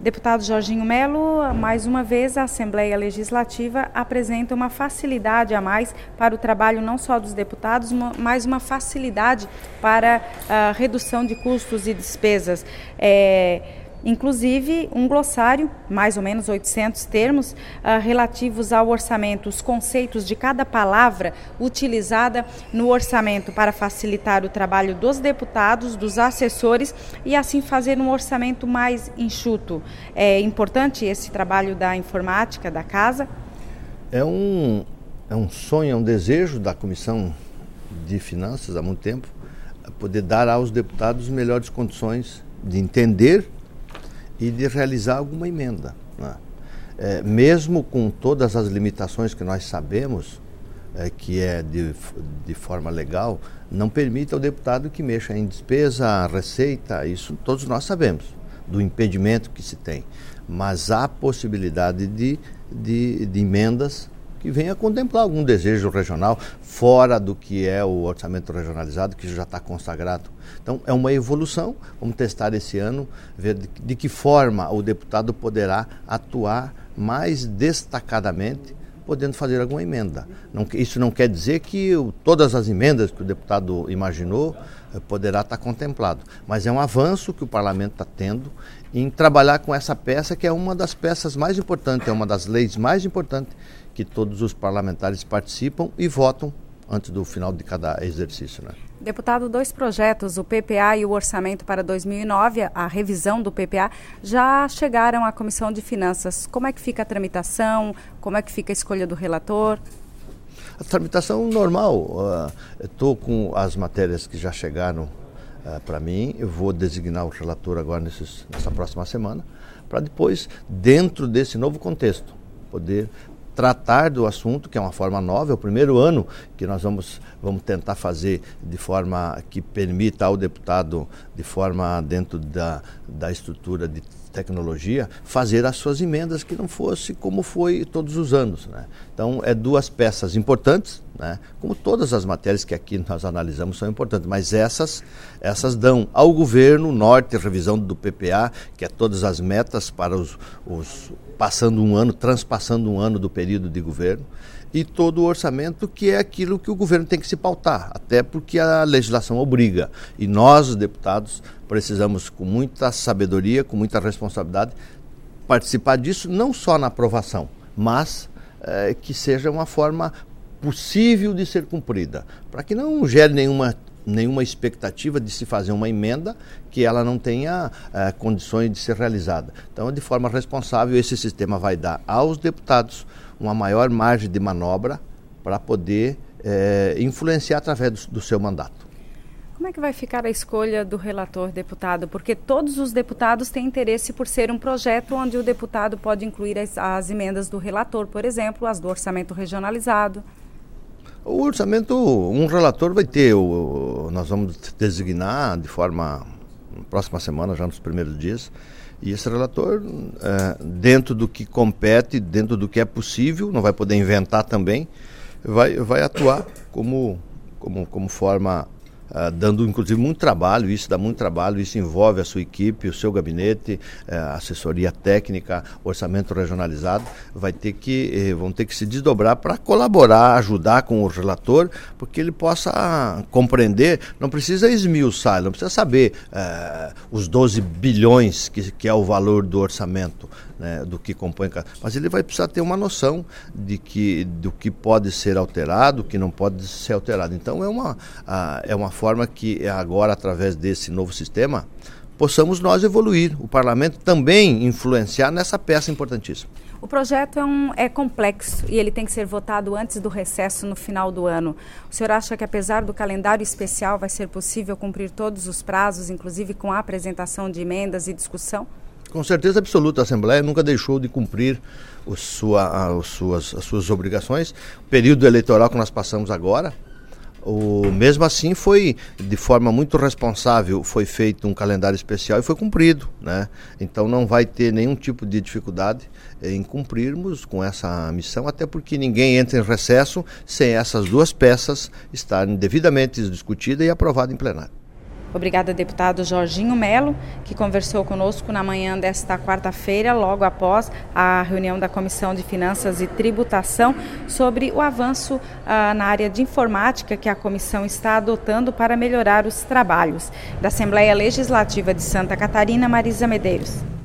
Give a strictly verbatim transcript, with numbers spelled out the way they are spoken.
Deputado Jorginho Melo, mais uma vez a Assembleia Legislativa apresenta uma facilidade a mais para o trabalho não só dos deputados, mas uma facilidade para a redução de custos e despesas. É, inclusive um glossário, mais ou menos oitocentos termos, uh, relativos ao orçamento, os conceitos de cada palavra utilizada no orçamento para facilitar o trabalho dos deputados, dos assessores e assim fazer um orçamento mais enxuto. É importante esse trabalho da informática da casa? É um, é um sonho, é um desejo da Comissão de Finanças há muito tempo, poder dar aos deputados melhores condições de entender e de realizar alguma emenda, né? É, mesmo com todas as limitações que nós sabemos, é, que é de, de forma legal, não permite ao deputado que mexa em despesa, receita, isso todos nós sabemos, do impedimento que se tem. Mas há possibilidade de, de, de emendas que venha contemplar algum desejo regional, fora do que é o orçamento regionalizado, que já está consagrado. Então, é uma evolução, vamos testar esse ano, ver de, de que forma o deputado poderá atuar mais destacadamente, podendo fazer alguma emenda. Não, isso não quer dizer que o, todas as emendas que o deputado imaginou eh, poderá estar contemplado, mas é um avanço que o parlamento está tendo em trabalhar com essa peça, que é uma das peças mais importantes, é uma das leis mais importantes que todos os parlamentares participam e votam antes do final de cada exercício, né? Deputado, dois projetos, o P P A e o Orçamento para dois mil e nove, a revisão do P P A, já chegaram à Comissão de Finanças. Como é que fica a tramitação? Como é que fica a escolha do relator? A tramitação normal. Uh, estou com as matérias que já chegaram uh, para mim. Eu vou designar o relator agora nesses, nessa próxima semana, para depois, dentro desse novo contexto, poder tratar do assunto, que é uma forma nova, é o primeiro ano que nós vamos, vamos tentar fazer de forma que permita ao deputado, de forma dentro da, da estrutura de tecnologia, fazer as suas emendas, que não fosse como foi todos os anos, né? Então, é duas peças importantes, né? Como todas as matérias que aqui nós analisamos são importantes, mas essas, essas dão ao governo norte, revisão do P P A, que é todas as metas para os, os passando um ano, transpassando um ano do período de governo, e todo o orçamento, que é aquilo que o governo tem que se pautar, até porque a legislação obriga. E nós, os deputados, precisamos, com muita sabedoria, com muita responsabilidade, participar disso, não só na aprovação, mas é, que seja uma forma possível de ser cumprida, para que não gere nenhuma nenhuma expectativa de se fazer uma emenda que ela não tenha eh, condições de ser realizada. Então, de forma responsável, esse sistema vai dar aos deputados uma maior margem de manobra para poder eh, influenciar através do, do seu mandato. Como é que vai ficar a escolha do relator, deputado? Porque todos os deputados têm interesse por ser um projeto onde o deputado pode incluir as, as emendas do relator, por exemplo, as do orçamento regionalizado. O orçamento, um relator vai ter, o, nós vamos designar de forma, na próxima semana, já nos primeiros dias, e esse relator, é, dentro do que compete, dentro do que é possível, não vai poder inventar também, vai, vai atuar como, como, como forma, Uh, dando inclusive muito trabalho, isso dá muito trabalho, isso envolve a sua equipe, o seu gabinete, uh, assessoria técnica, orçamento regionalizado, vai ter que, eh, vão ter que se desdobrar para colaborar, ajudar com o relator, porque ele possa compreender, não precisa esmiuçar, não precisa saber uh, os doze bilhões que, que é o valor do orçamento, né, do que compõe, mas ele vai precisar ter uma noção de que, do que pode ser alterado, o que não pode ser alterado. Então é uma, uh, é uma forma que agora, através desse novo sistema, possamos nós evoluir, o parlamento também influenciar nessa peça importantíssima. O projeto é, um, é complexo e ele tem que ser votado antes do recesso no final do ano. O senhor acha que, apesar do calendário especial, vai ser possível cumprir todos os prazos, inclusive com a apresentação de emendas e discussão? Com certeza absoluta, a Assembleia nunca deixou de cumprir o sua, as, suas, as suas obrigações. O período eleitoral que nós passamos agora, o, mesmo assim foi, de forma muito responsável, foi feito um calendário especial e foi cumprido, né? Então não vai ter nenhum tipo de dificuldade em cumprirmos com essa missão, até porque ninguém entra em recesso sem essas duas peças estarem devidamente discutidas e aprovadas em plenário. Obrigada, deputado Jorginho Melo, que conversou conosco na manhã desta quarta-feira, logo após a reunião da Comissão de Finanças e Tributação, sobre o avanço ah, na área de informática que a comissão está adotando para melhorar os trabalhos. Da Assembleia Legislativa de Santa Catarina, Marisa Medeiros.